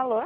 Alô?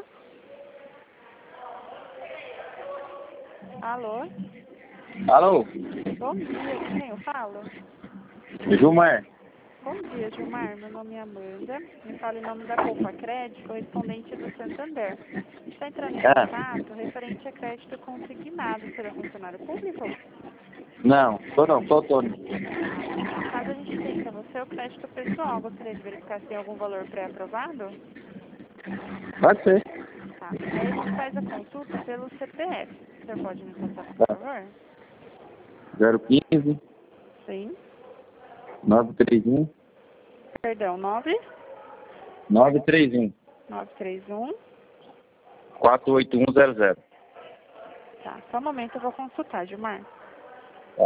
Alô? Alô? Bom dia, com quem eu falo? Gilmar. Bom dia, Gilmar. Meu nome é Amanda. Me falo em nome da Poupa Crédito, correspondente do Santander. Está entrando em contato referente a crédito consignado. Será funcionário público? Não, tô. No caso, a gente tem para você o crédito pessoal. Gostaria de verificar se tem algum valor pré-aprovado? Pode ser. Tá. Aí a gente faz a consulta pelo CPF. Você pode me passar, por favor? 015 Sim. 931 Perdão, 931 931. 48100. Tá. Só um momento, eu vou consultar, Gilmar. Tá.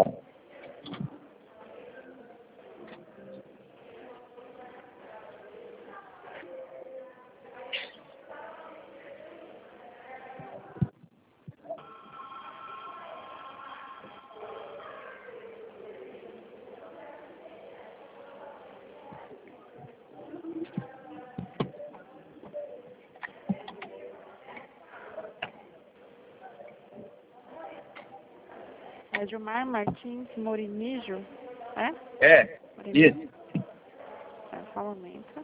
É Gilmar Martins Morinijo, é? É, Morinijo? isso. Tá, só um momento.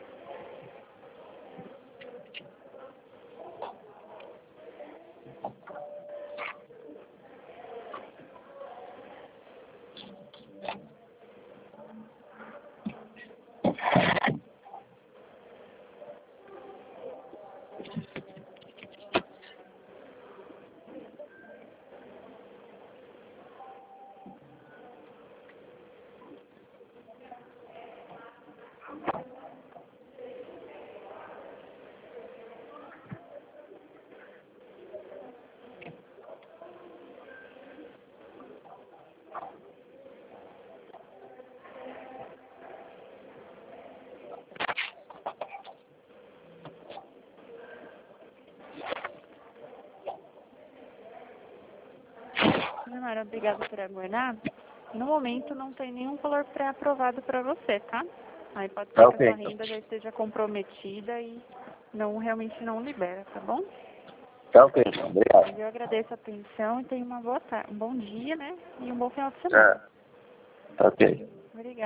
Gilmar, obrigada por aguardar. No momento não tem nenhum valor pré-aprovado para você, tá? Aí pode ser Tá que a sua ok. renda já esteja comprometida e realmente não libera, tá bom? Tá ok, então. Obrigado. Eu agradeço a atenção e tenha uma boa tarde, um bom dia, né? E um bom final de semana. Tá ok. Obrigada.